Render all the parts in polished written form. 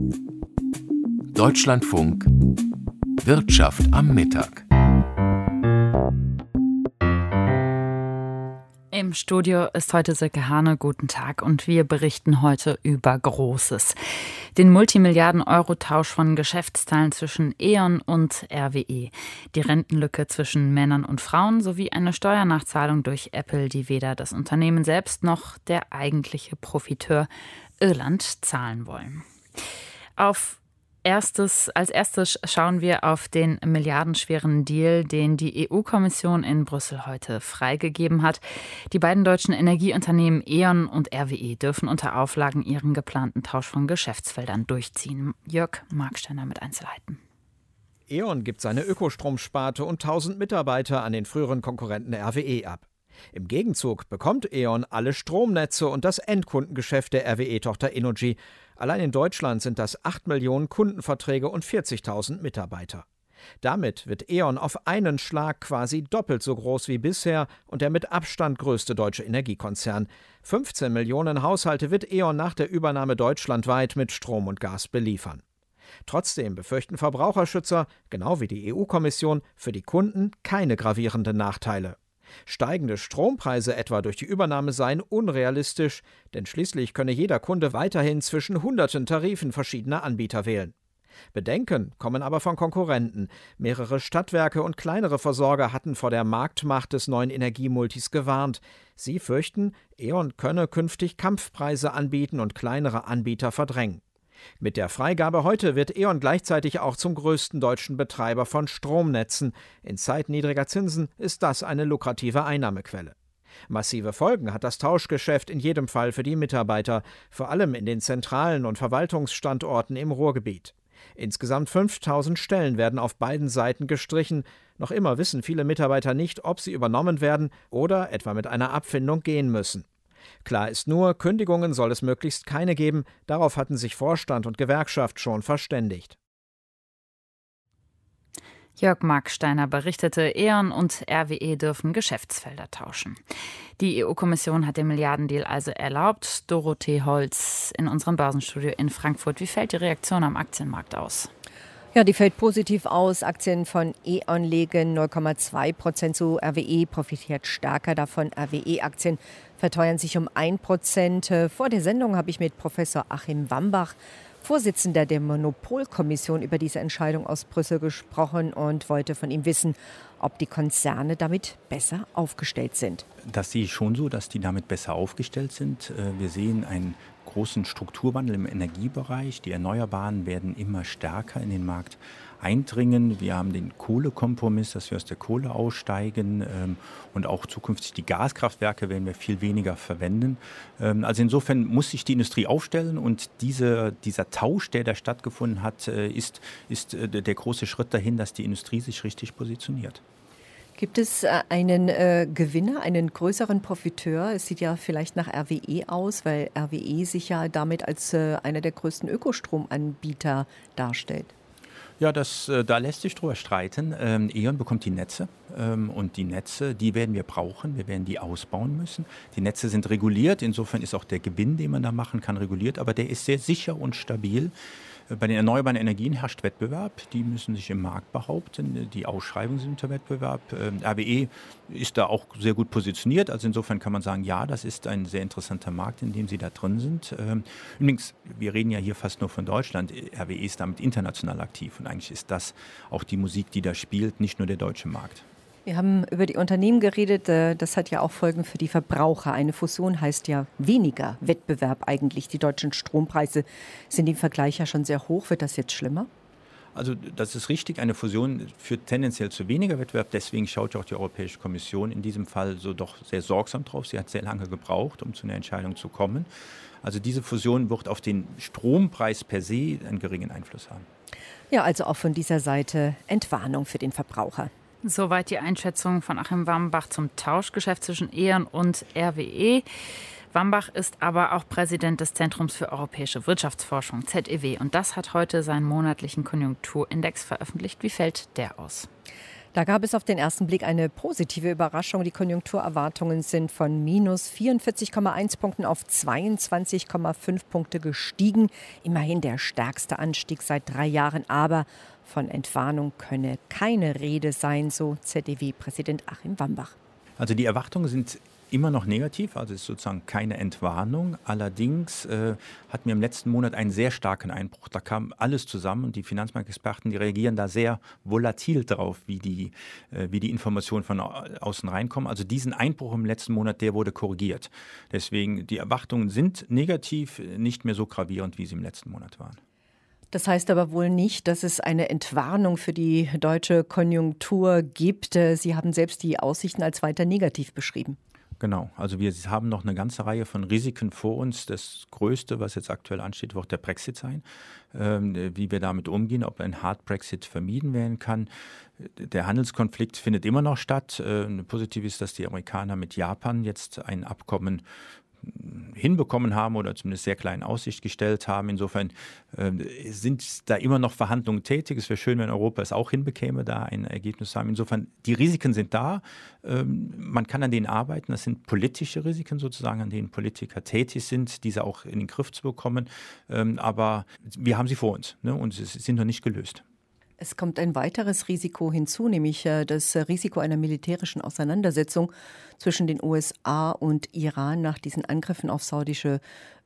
Deutschlandfunk Wirtschaft am Mittag. Im Studio ist heute Silke Hane. Guten Tag und wir berichten heute über Großes. Den Multimilliarden-Euro-Tausch von Geschäftsteilen zwischen E.ON und RWE, die Rentenlücke zwischen Männern und Frauen sowie eine Steuernachzahlung durch Apple, die weder das Unternehmen selbst noch der eigentliche Profiteur Irland zahlen wollen. Als erstes schauen wir auf den milliardenschweren Deal, den die EU-Kommission in Brüssel heute freigegeben hat. Die beiden deutschen Energieunternehmen E.ON und RWE dürfen unter Auflagen ihren geplanten Tausch von Geschäftsfeldern durchziehen. Jörg Marksteiner mit Einzelheiten. E.ON gibt seine Ökostromsparte und 1000 Mitarbeiter an den früheren Konkurrenten RWE ab. Im Gegenzug bekommt E.ON alle Stromnetze und das Endkundengeschäft der RWE-Tochter Innogy. Allein in Deutschland sind das 8 Millionen Kundenverträge und 40.000 Mitarbeiter. Damit wird E.ON auf einen Schlag quasi doppelt so groß wie bisher und der mit Abstand größte deutsche Energiekonzern. 15 Millionen Haushalte wird E.ON nach der Übernahme deutschlandweit mit Strom und Gas beliefern. Trotzdem befürchten Verbraucherschützer, genau wie die EU-Kommission, für die Kunden keine gravierenden Nachteile. Steigende Strompreise etwa durch die Übernahme seien unrealistisch, denn schließlich könne jeder Kunde weiterhin zwischen hunderten Tarifen verschiedener Anbieter wählen. Bedenken kommen aber von Konkurrenten. Mehrere Stadtwerke und kleinere Versorger hatten vor der Marktmacht des neuen Energiemultis gewarnt. Sie fürchten, E.ON könne künftig Kampfpreise anbieten und kleinere Anbieter verdrängen. Mit der Freigabe heute wird E.ON gleichzeitig auch zum größten deutschen Betreiber von Stromnetzen. In Zeiten niedriger Zinsen ist das eine lukrative Einnahmequelle. Massive Folgen hat das Tauschgeschäft in jedem Fall für die Mitarbeiter, vor allem in den Zentralen und Verwaltungsstandorten im Ruhrgebiet. Insgesamt 5000 Stellen werden auf beiden Seiten gestrichen. Noch immer wissen viele Mitarbeiter nicht, ob sie übernommen werden oder etwa mit einer Abfindung gehen müssen. Klar ist nur, Kündigungen soll es möglichst keine geben. Darauf hatten sich Vorstand und Gewerkschaft schon verständigt. Jörg Marksteiner berichtete, E.ON und RWE dürfen Geschäftsfelder tauschen. Die EU-Kommission hat den Milliardendeal also erlaubt. Dorothee Holz in unserem Börsenstudio in Frankfurt. Wie fällt die Reaktion am Aktienmarkt aus? Ja, die fällt positiv aus. Aktien von E.ON legen 0,2% zu. RWE profitiert stärker davon. RWE-Aktien verteuern sich um 1%. Vor der Sendung habe ich mit Professor Achim Wambach, Vorsitzender der Monopolkommission, über diese Entscheidung aus Brüssel gesprochen und wollte von ihm wissen, ob die Konzerne damit besser aufgestellt sind. Das sehe ich schon so, dass die damit besser aufgestellt sind. Wir sehen einen großen Strukturwandel im Energiebereich. Die Erneuerbaren werden immer stärker in den Markt eindringen. Wir haben den Kohlekompromiss, dass wir aus der Kohle aussteigen und auch zukünftig die Gaskraftwerke werden wir viel weniger verwenden. Also insofern muss sich die Industrie aufstellen und dieser Tausch, der da stattgefunden hat, ist der große Schritt dahin, dass die Industrie sich richtig positioniert. Gibt es einen Gewinner, einen größeren Profiteur? Es sieht ja vielleicht nach RWE aus, weil RWE sich ja damit als einer der größten Ökostromanbieter darstellt. Ja, da lässt sich drüber streiten. E.ON bekommt die Netze und die Netze, die werden wir brauchen. Wir werden die ausbauen müssen. Die Netze sind reguliert, insofern ist auch der Gewinn, den man da machen kann, reguliert, aber der ist sehr sicher und stabil. Bei den erneuerbaren Energien herrscht Wettbewerb. Die müssen sich im Markt behaupten. Die Ausschreibungen sind unter Wettbewerb. RWE ist da auch sehr gut positioniert. Also insofern kann man sagen, ja, das ist ein sehr interessanter Markt, in dem sie da drin sind. Übrigens, wir reden ja hier fast nur von Deutschland. RWE ist damit international aktiv. Und eigentlich ist das auch die Musik, die da spielt, nicht nur der deutsche Markt. Wir haben über die Unternehmen geredet, das hat ja auch Folgen für die Verbraucher. Eine Fusion heißt ja weniger Wettbewerb eigentlich. Die deutschen Strompreise sind im Vergleich ja schon sehr hoch. Wird das jetzt schlimmer? Also das ist richtig, eine Fusion führt tendenziell zu weniger Wettbewerb. Deswegen schaut ja auch die Europäische Kommission in diesem Fall so doch sehr sorgsam drauf. Sie hat sehr lange gebraucht, um zu einer Entscheidung zu kommen. Also diese Fusion wird auf den Strompreis per se einen geringen Einfluss haben. Ja, also auch von dieser Seite Entwarnung für den Verbraucher. Soweit die Einschätzung von Achim Wambach zum Tauschgeschäft zwischen E.ON und RWE. Wambach ist aber auch Präsident des Zentrums für europäische Wirtschaftsforschung, ZEW. Und das hat heute seinen monatlichen Konjunkturindex veröffentlicht. Wie fällt der aus? Da gab es auf den ersten Blick eine positive Überraschung. Die Konjunkturerwartungen sind von minus 44,1 Punkten auf 22,5 Punkte gestiegen. Immerhin der stärkste Anstieg seit 3 Jahren. Aber von Entwarnung könne keine Rede sein, so ZEW-Präsident Achim Wambach. Also die Erwartungen sind immer noch negativ, also ist sozusagen keine Entwarnung. Allerdings hatten wir im letzten Monat einen sehr starken Einbruch. Da kam alles zusammen und die Finanzmarktexperten, die reagieren da sehr volatil drauf, wie die Informationen von außen reinkommen. Also diesen Einbruch im letzten Monat, der wurde korrigiert. Deswegen, die Erwartungen sind negativ, nicht mehr so gravierend, wie sie im letzten Monat waren. Das heißt aber wohl nicht, dass es eine Entwarnung für die deutsche Konjunktur gibt. Sie haben selbst die Aussichten als weiter negativ beschrieben. Genau, also wir haben noch eine ganze Reihe von Risiken vor uns. Das Größte, was jetzt aktuell ansteht, wird der Brexit sein. Wie wir damit umgehen, ob ein Hard Brexit vermieden werden kann. Der Handelskonflikt findet immer noch statt. Positiv ist, dass die Amerikaner mit Japan jetzt ein Abkommen hinbekommen haben oder zumindest sehr klar in Aussicht gestellt haben. Insofern sind da immer noch Verhandlungen tätig. Es wäre schön, wenn Europa es auch hinbekäme, da ein Ergebnis zu haben. Insofern, die Risiken sind da. Man kann an denen arbeiten. Das sind politische Risiken sozusagen, an denen Politiker tätig sind, diese auch in den Griff zu bekommen. Aber wir haben sie vor uns, ne? Und sie sind noch nicht gelöst. Es kommt ein weiteres Risiko hinzu, nämlich das Risiko einer militärischen Auseinandersetzung zwischen den USA und Iran nach diesen Angriffen auf saudische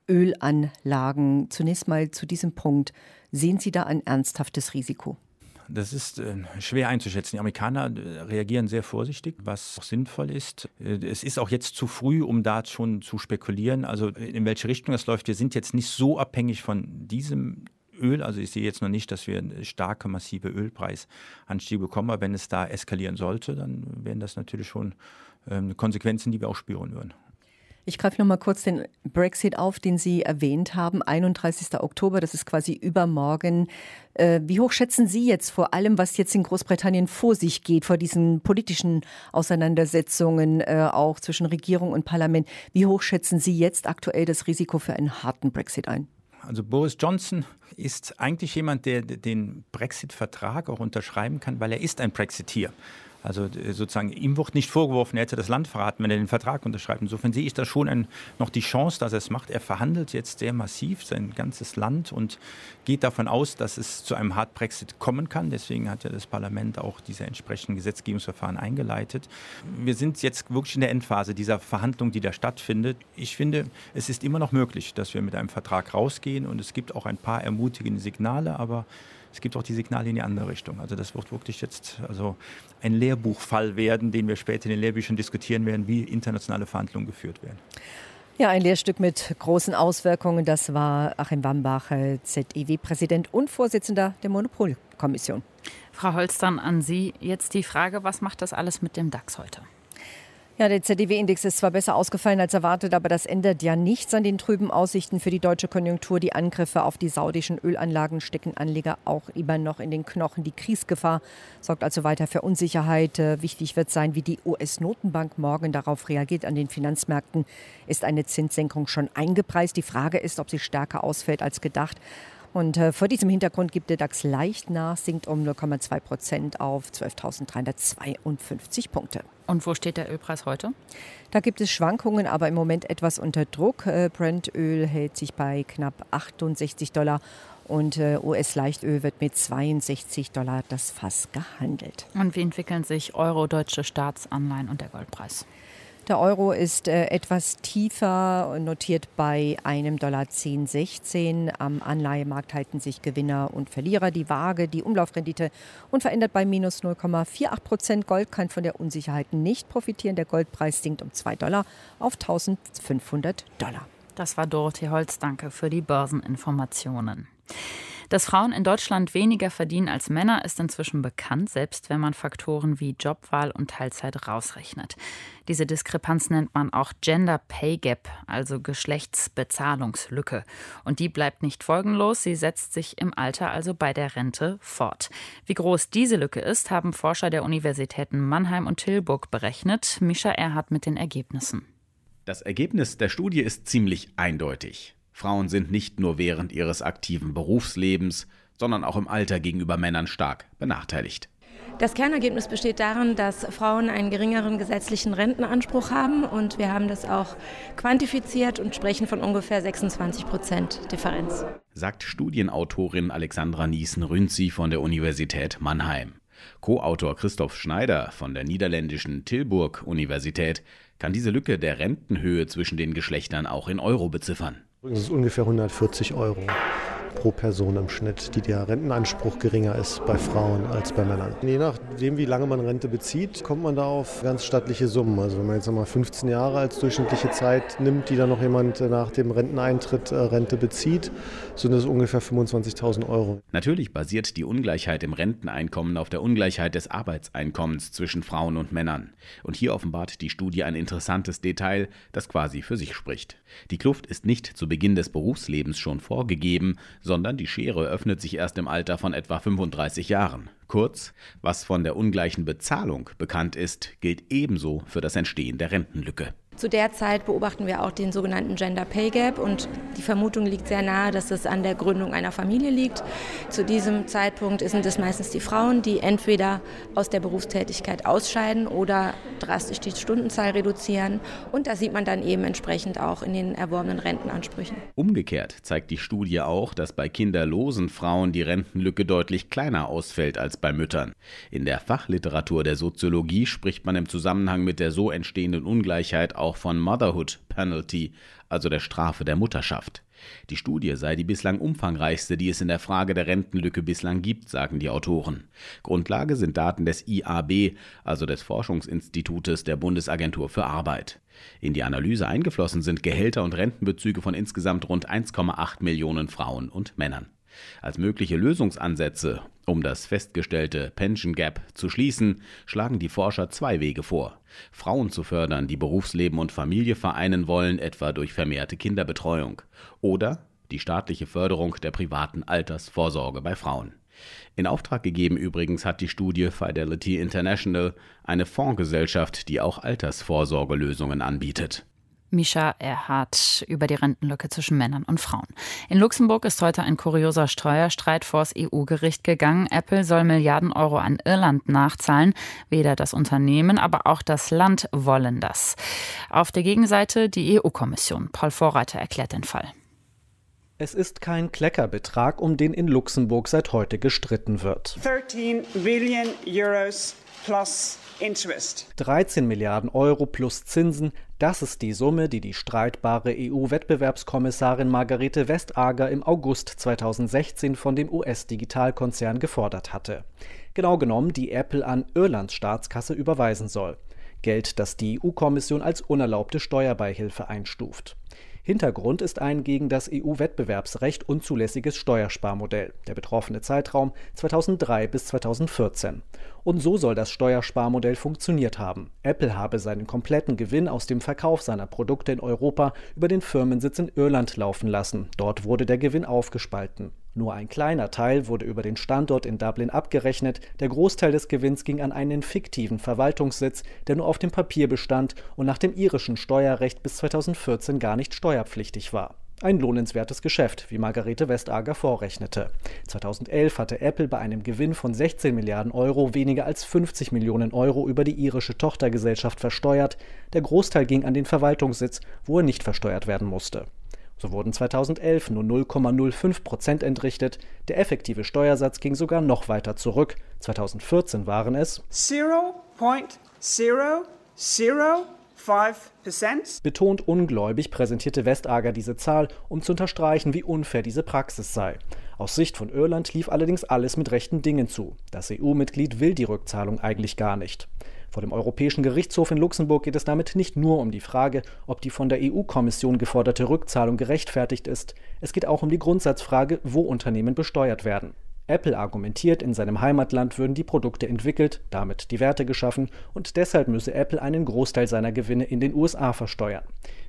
Ölanlagen. Zunächst mal zu diesem Punkt. Sehen Sie da ein ernsthaftes Risiko? Das ist schwer einzuschätzen. Die Amerikaner reagieren sehr vorsichtig, was auch sinnvoll ist. Es ist auch jetzt zu früh, um da schon zu spekulieren. Also in welche Richtung das läuft. Wir sind jetzt nicht so abhängig von diesem Öl, also ich sehe jetzt noch nicht, dass wir starke, massive Ölpreisanstiege bekommen, aber wenn es da eskalieren sollte, dann wären das natürlich schon Konsequenzen, die wir auch spüren würden. Ich greife noch mal kurz den Brexit auf, den Sie erwähnt haben, 31. Oktober, das ist quasi übermorgen. Wie hoch schätzen Sie jetzt vor allem, was jetzt in Großbritannien vor sich geht, vor diesen politischen Auseinandersetzungen auch zwischen Regierung und Parlament, wie hoch schätzen Sie jetzt aktuell das Risiko für einen harten Brexit ein? Also Boris Johnson ist eigentlich jemand, der den Brexit-Vertrag auch unterschreiben kann, weil er ist ein Brexiteer. Also sozusagen, ihm wird nicht vorgeworfen, er hätte das Land verraten, wenn er den Vertrag unterschreibt. Insofern sehe ich da schon noch die Chance, dass er es macht. Er verhandelt jetzt sehr massiv sein ganzes Land und geht davon aus, dass es zu einem Hard Brexit kommen kann. Deswegen hat ja das Parlament auch diese entsprechenden Gesetzgebungsverfahren eingeleitet. Wir sind jetzt wirklich in der Endphase dieser Verhandlung, die da stattfindet. Ich finde, es ist immer noch möglich, dass wir mit einem Vertrag rausgehen und es gibt auch ein paar ermutigende Signale, aber es gibt auch die Signale in die andere Richtung. Also das wird wirklich jetzt ein Lehrbuchfall werden, den wir später in den Lehrbüchern diskutieren werden, wie internationale Verhandlungen geführt werden. Ja, ein Lehrstück mit großen Auswirkungen. Das war Achim Wambach, ZEW-Präsident und Vorsitzender der Monopolkommission. Frau Holstern, an Sie jetzt die Frage, was macht das alles mit dem DAX heute? Ja, der ZDW-Index ist zwar besser ausgefallen als erwartet, aber das ändert ja nichts an den trüben Aussichten für die deutsche Konjunktur. Die Angriffe auf die saudischen Ölanlagen stecken Anleger auch immer noch in den Knochen. Die Kriegsgefahr sorgt also weiter für Unsicherheit. Wichtig wird sein, wie die US-Notenbank morgen darauf reagiert. An den Finanzmärkten ist eine Zinssenkung schon eingepreist. Die Frage ist, ob sie stärker ausfällt als gedacht. Und vor diesem Hintergrund gibt der DAX leicht nach, sinkt um 0,2% auf 12.352 Punkte. Und wo steht der Ölpreis heute? Da gibt es Schwankungen, aber im Moment etwas unter Druck. Brent-Öl hält sich bei knapp $68 und US-Leichtöl wird mit $62 das Fass gehandelt. Und wie entwickeln sich Euro, deutsche Staatsanleihen und der Goldpreis? Der Euro ist etwas tiefer, notiert bei einem $10,16. Am Anleihemarkt halten sich Gewinner und Verlierer die Waage. Die Umlaufrendite unverändert bei minus 0,48%. Gold kann von der Unsicherheit nicht profitieren. Der Goldpreis sinkt um $2 auf $1.500. Das war Dorothee Holz. Danke für die Börseninformationen. Dass Frauen in Deutschland weniger verdienen als Männer, ist inzwischen bekannt, selbst wenn man Faktoren wie Jobwahl und Teilzeit rausrechnet. Diese Diskrepanz nennt man auch Gender Pay Gap, also Geschlechtsbezahlungslücke. Und die bleibt nicht folgenlos, sie setzt sich im Alter, also bei der Rente, fort. Wie groß diese Lücke ist, haben Forscher der Universitäten Mannheim und Tilburg berechnet. Mischa Erhardt mit den Ergebnissen. Das Ergebnis der Studie ist ziemlich eindeutig. Frauen sind nicht nur während ihres aktiven Berufslebens, sondern auch im Alter gegenüber Männern stark benachteiligt. Das Kernergebnis besteht darin, dass Frauen einen geringeren gesetzlichen Rentenanspruch haben und wir haben das auch quantifiziert und sprechen von ungefähr 26% Differenz. Sagt Studienautorin Alexandra Niesen-Rünzi von der Universität Mannheim. Co-Autor Christoph Schneider von der niederländischen Tilburg-Universität kann diese Lücke der Rentenhöhe zwischen den Geschlechtern auch in Euro beziffern. Das ist ungefähr 140 € pro Person im Schnitt, die der Rentenanspruch geringer ist bei Frauen als bei Männern. Je nachdem, wie lange man Rente bezieht, kommt man da auf ganz stattliche Summen. Also wenn man jetzt einmal 15 Jahre als durchschnittliche Zeit nimmt, die dann noch jemand nach dem Renteneintritt Rente bezieht, sind das ungefähr 25.000 €. Natürlich basiert die Ungleichheit im Renteneinkommen auf der Ungleichheit des Arbeitseinkommens zwischen Frauen und Männern. Und hier offenbart die Studie ein interessantes Detail, das quasi für sich spricht. Die Kluft ist nicht zu Beginn des Berufslebens schon vorgegeben, sondern die Schere öffnet sich erst im Alter von etwa 35 Jahren. Kurz, was von der ungleichen Bezahlung bekannt ist, gilt ebenso für das Entstehen der Rentenlücke. Zu der Zeit beobachten wir auch den sogenannten Gender Pay Gap und die Vermutung liegt sehr nahe, dass es an der Gründung einer Familie liegt. Zu diesem Zeitpunkt sind es meistens die Frauen, die entweder aus der Berufstätigkeit ausscheiden oder drastisch die Stundenzahl reduzieren und das sieht man dann eben entsprechend auch in den erworbenen Rentenansprüchen. Umgekehrt zeigt die Studie auch, dass bei kinderlosen Frauen die Rentenlücke deutlich kleiner ausfällt als bei Müttern. In der Fachliteratur der Soziologie spricht man im Zusammenhang mit der so entstehenden Ungleichheit auch von Motherhood Penalty, also der Strafe der Mutterschaft. Die Studie sei die bislang umfangreichste, die es in der Frage der Rentenlücke bislang gibt, sagen die Autoren. Grundlage sind Daten des IAB, also des Forschungsinstitutes der Bundesagentur für Arbeit. In die Analyse eingeflossen sind Gehälter und Rentenbezüge von insgesamt rund 1,8 Millionen Frauen und Männern. Als mögliche Lösungsansätze, um das festgestellte Pension Gap zu schließen, schlagen die Forscher zwei Wege vor. Frauen zu fördern, die Berufsleben und Familie vereinen wollen, etwa durch vermehrte Kinderbetreuung. Oder die staatliche Förderung der privaten Altersvorsorge bei Frauen. In Auftrag gegeben übrigens hat die Studie Fidelity International, eine Fondsgesellschaft, die auch Altersvorsorgelösungen anbietet. Mischa Erhardt über die Rentenlücke zwischen Männern und Frauen. In Luxemburg ist heute ein kurioser Steuerstreit vors EU-Gericht gegangen. Apple soll Milliarden Euro an Irland nachzahlen. Weder das Unternehmen, aber auch das Land wollen das. Auf der Gegenseite die EU-Kommission. Paul Vorreiter erklärt den Fall. Es ist kein Kleckerbetrag, um den in Luxemburg seit heute gestritten wird. 13 Billion Euros plus Interest. 13 Milliarden Euro plus Zinsen, das ist die Summe, die die streitbare EU-Wettbewerbskommissarin Margrethe Vestager im August 2016 von dem US-Digitalkonzern gefordert hatte. Genau genommen, die Apple an Irlands Staatskasse überweisen soll. Geld, das die EU-Kommission als unerlaubte Steuerbeihilfe einstuft. Hintergrund ist ein gegen das EU-Wettbewerbsrecht unzulässiges Steuersparmodell, der betroffene Zeitraum 2003 bis 2014. Und so soll das Steuersparmodell funktioniert haben. Apple habe seinen kompletten Gewinn aus dem Verkauf seiner Produkte in Europa über den Firmensitz in Irland laufen lassen. Dort wurde der Gewinn aufgespalten. Nur ein kleiner Teil wurde über den Standort in Dublin abgerechnet. Der Großteil des Gewinns ging an einen fiktiven Verwaltungssitz, der nur auf dem Papier bestand und nach dem irischen Steuerrecht bis 2014 gar nicht steuerpflichtig war. Ein lohnenswertes Geschäft, wie Margrethe Vestager vorrechnete. 2011 hatte Apple bei einem Gewinn von 16 Milliarden Euro weniger als 50 Millionen Euro über die irische Tochtergesellschaft versteuert. Der Großteil ging an den Verwaltungssitz, wo er nicht versteuert werden musste. So wurden 2011 nur 0,05% entrichtet. Der effektive Steuersatz ging sogar noch weiter zurück. 2014 waren es 0,005%. Betont ungläubig präsentierte Vestager diese Zahl, um zu unterstreichen, wie unfair diese Praxis sei. Aus Sicht von Irland lief allerdings alles mit rechten Dingen zu. Das EU-Mitglied will die Rückzahlung eigentlich gar nicht. Vor dem Europäischen Gerichtshof in Luxemburg geht es damit nicht nur um die Frage, ob die von der EU-Kommission geforderte Rückzahlung gerechtfertigt ist. Es geht auch um die Grundsatzfrage, wo Unternehmen besteuert werden. Apple argumentiert, in seinem Heimatland würden die Produkte entwickelt, damit die Werte geschaffen und deshalb müsse Apple einen Großteil seiner Gewinne in den USA versteuern.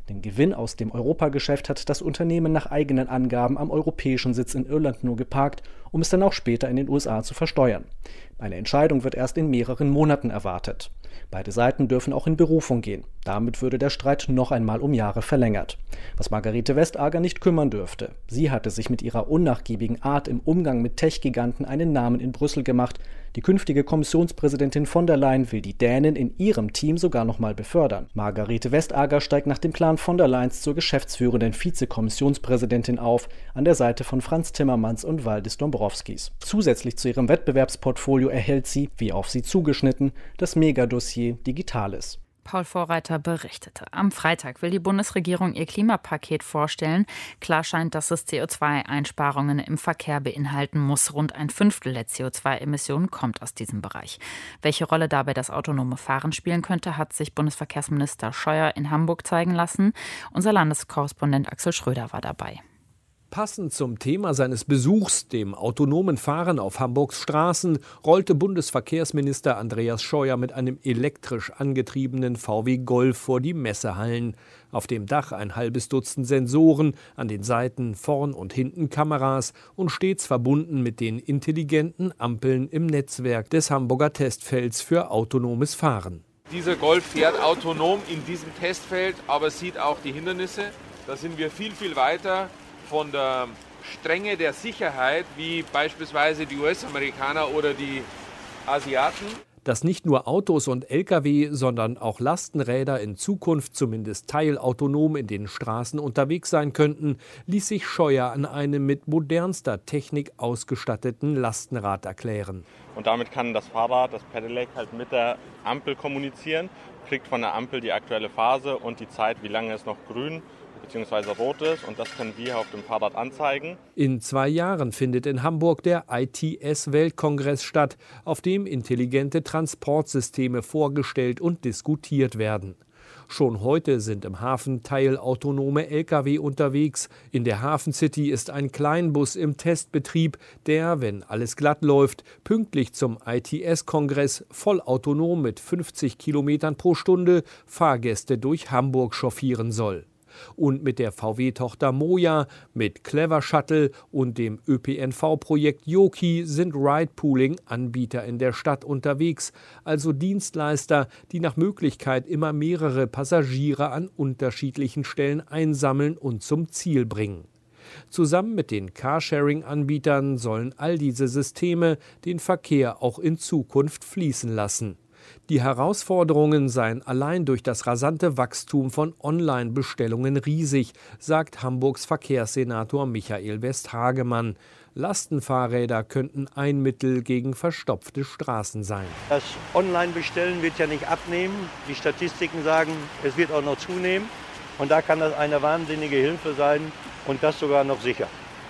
Den Gewinn aus dem Europageschäft hat das Unternehmen nach eigenen Angaben am europäischen Sitz in Irland nur geparkt, um es dann auch später in den USA zu versteuern. Eine Entscheidung wird erst in mehreren Monaten erwartet. Beide Seiten dürfen auch in Berufung gehen. Damit würde der Streit noch einmal um Jahre verlängert. Was Margarete Vestager nicht kümmern dürfte. Sie hatte sich mit ihrer unnachgiebigen Art im Umgang mit Tech-Giganten einen Namen in Brüssel gemacht. Die künftige Kommissionspräsidentin von der Leyen will die Dänen in ihrem Team sogar noch mal befördern. Margarete Vestager steigt nach dem Plan von der Leyen zur geschäftsführenden Vizekommissionspräsidentin auf, an der Seite von Frans Timmermans und Valdis Dombrovskis. Zusätzlich zu ihrem Wettbewerbsportfolio erhält sie, wie auf sie zugeschnitten, das Megadossier Digitales. Paul Vorreiter berichtete. Am Freitag will die Bundesregierung ihr Klimapaket vorstellen. Klar scheint, dass es CO2-Einsparungen im Verkehr beinhalten muss. Rund 1/5 der CO2-Emissionen kommt aus diesem Bereich. Welche Rolle dabei das autonome Fahren spielen könnte, hat sich Bundesverkehrsminister Scheuer in Hamburg zeigen lassen. Unser Landeskorrespondent Axel Schröder war dabei. Passend zum Thema seines Besuchs, dem autonomen Fahren auf Hamburgs Straßen, rollte Bundesverkehrsminister Andreas Scheuer mit einem elektrisch angetriebenen VW Golf vor die Messehallen. Auf dem Dach ein halbes Dutzend Sensoren, an den Seiten vorn und hinten Kameras und stets verbunden mit den intelligenten Ampeln im Netzwerk des Hamburger Testfelds für autonomes Fahren. Dieser Golf fährt autonom in diesem Testfeld, aber sieht auch die Hindernisse. Da sind wir viel, viel weiter von der Strenge der Sicherheit, wie beispielsweise die US-Amerikaner oder die Asiaten. Dass nicht nur Autos und Lkw, sondern auch Lastenräder in Zukunft zumindest teilautonom in den Straßen unterwegs sein könnten, ließ sich Scheuer an einem mit modernster Technik ausgestatteten Lastenrad erklären. Und damit kann das Fahrrad, das Pedelec, halt mit der Ampel kommunizieren, kriegt von der Ampel die aktuelle Phase und die Zeit, wie lange es noch grün bzw. rot ist, und das können wir auf dem Fahrrad anzeigen. In 2 Jahren findet in Hamburg der ITS-Weltkongress statt, auf dem intelligente Transportsysteme vorgestellt und diskutiert werden. Schon heute sind im Hafen teilautonome Lkw unterwegs. In der Hafencity ist ein Kleinbus im Testbetrieb, der, wenn alles glatt läuft, pünktlich zum ITS-Kongress vollautonom mit 50 Kilometern pro Stunde Fahrgäste durch Hamburg chauffieren soll. Und mit der VW-Tochter Moja, mit Clever Shuttle und dem ÖPNV-Projekt Yoki sind Ride-Pooling-Anbieter in der Stadt unterwegs, also Dienstleister, die nach Möglichkeit immer mehrere Passagiere an unterschiedlichen Stellen einsammeln und zum Ziel bringen. Zusammen mit den Carsharing-Anbietern sollen all diese Systeme den Verkehr auch in Zukunft fließen lassen. Die Herausforderungen seien allein durch das rasante Wachstum von Online-Bestellungen riesig, sagt Hamburgs Verkehrssenator Michael Westhagemann. Lastenfahrräder könnten ein Mittel gegen verstopfte Straßen sein. Das Online-Bestellen wird ja nicht abnehmen. Die Statistiken sagen, es wird auch noch zunehmen. Und da kann das eine wahnsinnige Hilfe sein und das sogar noch sicher.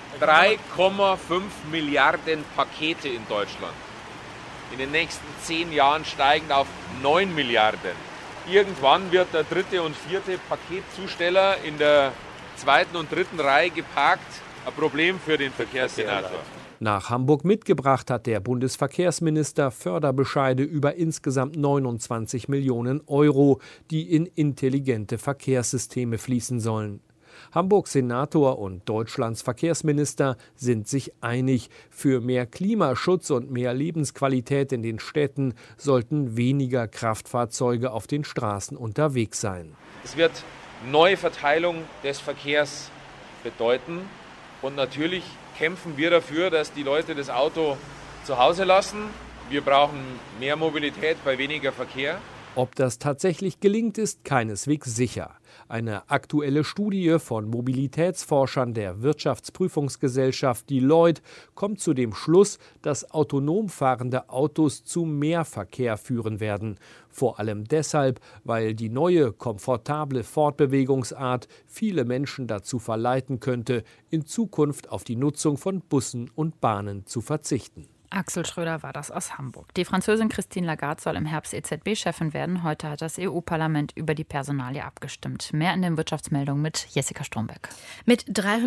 3,5 Milliarden Pakete in Deutschland. In den nächsten 10 Jahren steigend auf 9 Milliarden. Irgendwann wird der 3. und 4. Paketzusteller in der 2. und 3. Reihe geparkt. Ein Problem für den Verkehrssenator. Nach Hamburg mitgebracht hat der Bundesverkehrsminister Förderbescheide über insgesamt 29 Millionen Euro, die in intelligente Verkehrssysteme fließen sollen. Hamburgs Senator und Deutschlands Verkehrsminister sind sich einig, für mehr Klimaschutz und mehr Lebensqualität in den Städten sollten weniger Kraftfahrzeuge auf den Straßen unterwegs sein. Es wird neue Verteilung des Verkehrs bedeuten und natürlich kämpfen wir dafür, dass die Leute das Auto zu Hause lassen. Wir brauchen mehr Mobilität bei weniger Verkehr. Ob das tatsächlich gelingt, ist keineswegs sicher. Eine aktuelle Studie von Mobilitätsforschern der Wirtschaftsprüfungsgesellschaft Deloitte kommt zu dem Schluss, dass autonom fahrende Autos zu mehr Verkehr führen werden. Vor allem deshalb, weil die neue, komfortable Fortbewegungsart viele Menschen dazu verleiten könnte, in Zukunft auf die Nutzung von Bussen und Bahnen zu verzichten. Axel Schröder war das aus Hamburg. Die Französin Christine Lagarde soll im Herbst EZB-Chefin werden. Heute hat das EU-Parlament über die Personalie abgestimmt. Mehr in den Wirtschaftsmeldungen mit Jessica Stromberg. Mit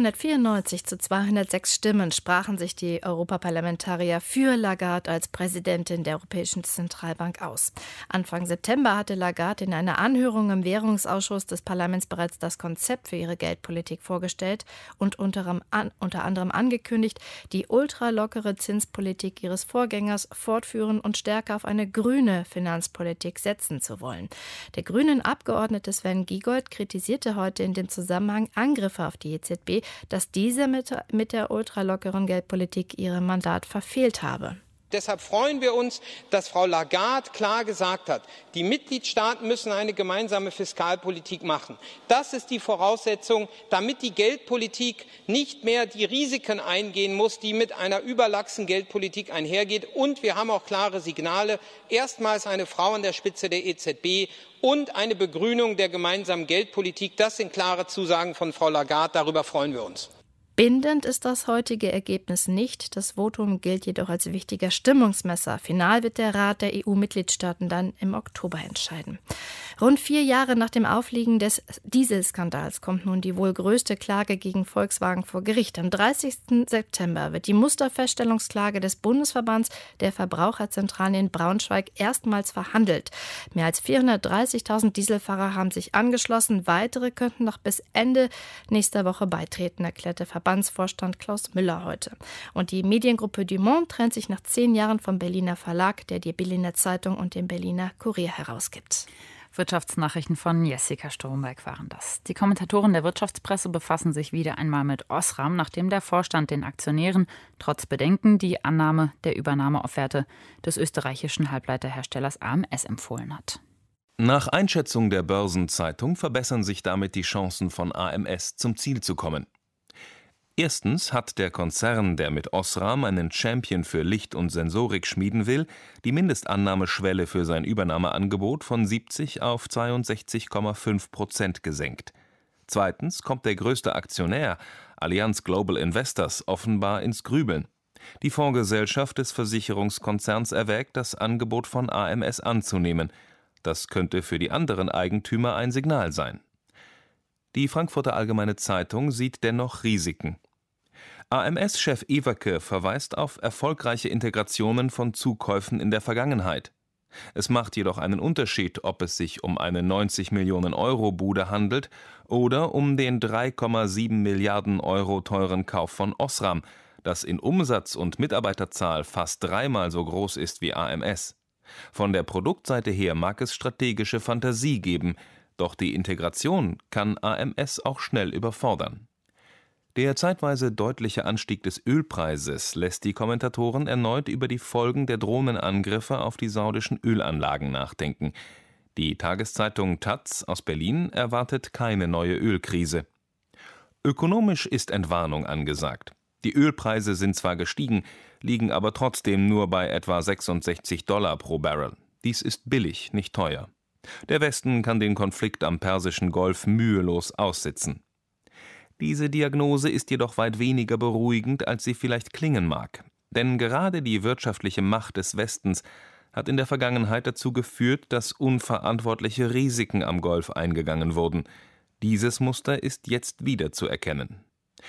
394 zu 206 Stimmen sprachen sich die Europaparlamentarier für Lagarde als Präsidentin der Europäischen Zentralbank aus. Anfang September hatte Lagarde in einer Anhörung im Währungsausschuss des Parlaments bereits das Konzept für ihre Geldpolitik vorgestellt und unter anderem angekündigt, die ultralockere Zinspolitik ihres Vorgängers fortführen und stärker auf eine grüne Finanzpolitik setzen zu wollen. Der grünen Abgeordnete Sven Giegold kritisierte heute in dem Zusammenhang Angriffe auf die EZB, dass diese mit der ultralockeren Geldpolitik ihr Mandat verfehlt habe. Deshalb freuen wir uns, dass Frau Lagarde klar gesagt hat, die Mitgliedstaaten müssen eine gemeinsame Fiskalpolitik machen. Das ist die Voraussetzung, damit die Geldpolitik nicht mehr die Risiken eingehen muss, die mit einer überlaxen Geldpolitik einhergeht. Und wir haben auch klare Signale, erstmals eine Frau an der Spitze der EZB und eine Begrünung der gemeinsamen Geldpolitik. Das sind klare Zusagen von Frau Lagarde, darüber freuen wir uns. Bindend ist das heutige Ergebnis nicht. Das Votum gilt jedoch als wichtiger Stimmungsmesser. Final wird der Rat der EU-Mitgliedstaaten dann im Oktober entscheiden. Rund 4 Jahre nach dem Aufliegen des Dieselskandals kommt nun die wohl größte Klage gegen Volkswagen vor Gericht. Am 30. September wird die Musterfeststellungsklage des Bundesverbands der Verbraucherzentralen in Braunschweig erstmals verhandelt. Mehr als 430.000 Dieselfahrer haben sich angeschlossen. Weitere könnten noch bis Ende nächster Woche beitreten, erklärte Verbandsvorstand Klaus Müller heute. Und die Mediengruppe Du Monde trennt sich nach 10 Jahren vom Berliner Verlag, der die Berliner Zeitung und den Berliner Kurier herausgibt. Wirtschaftsnachrichten von Jessica Stromberg waren das. Die Kommentatoren der Wirtschaftspresse befassen sich wieder einmal mit Osram, nachdem der Vorstand den Aktionären trotz Bedenken die Annahme der Übernahmeofferte des österreichischen Halbleiterherstellers AMS empfohlen hat. Nach Einschätzung der Börsenzeitung verbessern sich damit die Chancen von AMS, zum Ziel zu kommen. Erstens hat der Konzern, der mit Osram einen Champion für Licht und Sensorik schmieden will, die Mindestannahmeschwelle für sein Übernahmeangebot von 70 auf 62,5% gesenkt. Zweitens kommt der größte Aktionär, Allianz Global Investors, offenbar ins Grübeln. Die Fondsgesellschaft des Versicherungskonzerns erwägt, das Angebot von AMS anzunehmen. Das könnte für die anderen Eigentümer ein Signal sein. Die Frankfurter Allgemeine Zeitung sieht dennoch Risiken. AMS-Chef Ewerke verweist auf erfolgreiche Integrationen von Zukäufen in der Vergangenheit. Es macht jedoch einen Unterschied, ob es sich um eine 90-Millionen-Euro-Bude handelt oder um den 3,7 Milliarden Euro teuren Kauf von Osram, das in Umsatz und Mitarbeiterzahl fast 3-mal so groß ist wie AMS. Von der Produktseite her mag es strategische Fantasie geben, doch die Integration kann AMS auch schnell überfordern. Der zeitweise deutliche Anstieg des Ölpreises lässt die Kommentatoren erneut über die Folgen der drohenden Angriffe auf die saudischen Ölanlagen nachdenken. Die Tageszeitung taz aus Berlin erwartet keine neue Ölkrise. Ökonomisch ist Entwarnung angesagt. Die Ölpreise sind zwar gestiegen, liegen aber trotzdem nur bei etwa $66 pro Barrel. Dies ist billig, nicht teuer. Der Westen kann den Konflikt am Persischen Golf mühelos aussitzen. Diese Diagnose ist jedoch weit weniger beruhigend, als sie vielleicht klingen mag. Denn gerade die wirtschaftliche Macht des Westens hat in der Vergangenheit dazu geführt, dass unverantwortliche Risiken am Golf eingegangen wurden. Dieses Muster ist jetzt wieder zu erkennen.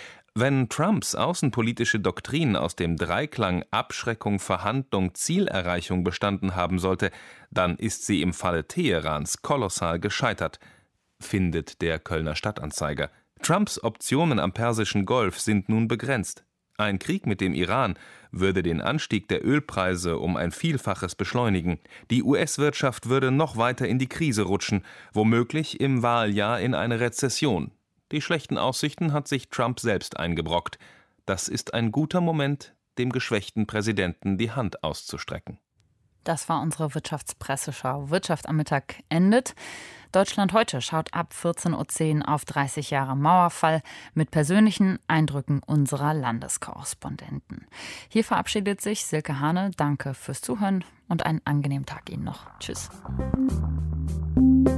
Wenn Trumps außenpolitische Doktrin aus dem Dreiklang Abschreckung, Verhandlung, Zielerreichung bestanden haben sollte, dann ist sie im Falle Teherans kolossal gescheitert, findet der Kölner Stadtanzeiger. Trumps Optionen am Persischen Golf sind nun begrenzt. Ein Krieg mit dem Iran würde den Anstieg der Ölpreise um ein Vielfaches beschleunigen. Die US-Wirtschaft würde noch weiter in die Krise rutschen, womöglich im Wahljahr in eine Rezession. Die schlechten Aussichten hat sich Trump selbst eingebrockt. Das ist ein guter Moment, dem geschwächten Präsidenten die Hand auszustrecken. Das war unsere Wirtschaftspresseschau. Wirtschaft am Mittag endet. Deutschland heute schaut ab 14.10 Uhr auf 30 Jahre Mauerfall mit persönlichen Eindrücken unserer Landeskorrespondenten. Hier verabschiedet sich Silke Hane. Danke fürs Zuhören und einen angenehmen Tag Ihnen noch. Tschüss.